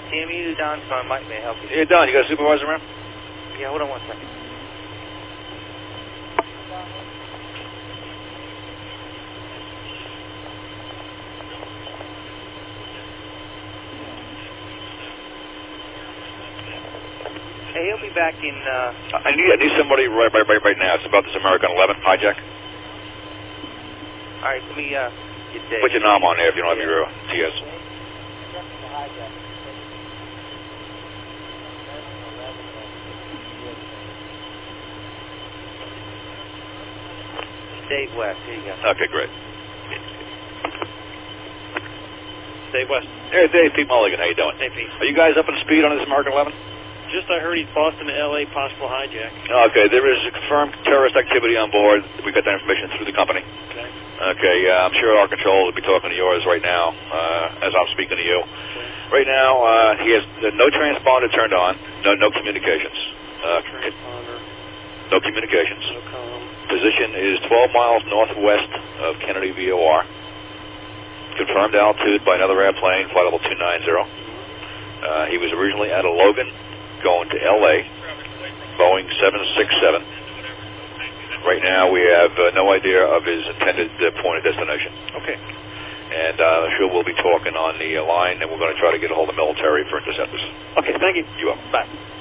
TMU, Don from Mike, may I help you? Yeah, Don, you got a supervisor around? Yeah, hold on 1 second. Hey, he'll be back in, I need somebody right now. It's about this American 11 hijack. All right, let me, get Dave. Put your nom on there if you don't have your TS. Dave West, here you go. Okay, great. Dave West. Hey, Dave, Pete Mulligan, how you doing? Hey, Pete. Are you guys up to speed on this American 11? Just I heard he's Boston to L.A. possible hijack. Okay, there is confirmed terrorist activity on board. We got that information through the company. Okay. Okay, I'm sure our control will be talking to yours right now as I'm speaking to you. Okay. Right now, he has no transponder turned on, no communications. Transponder. No communications. No comm. Position is 12 miles northwest of Kennedy VOR. Confirmed altitude by another airplane, flight level 290. He was originally out of Logan, going to L.A., Boeing 767. Right now, we have no idea of his intended point of destination. Okay. And I'm sure we'll be talking on the line, and we're going to try to get a hold of the military for interceptors. Okay, thank you. You are. Bye.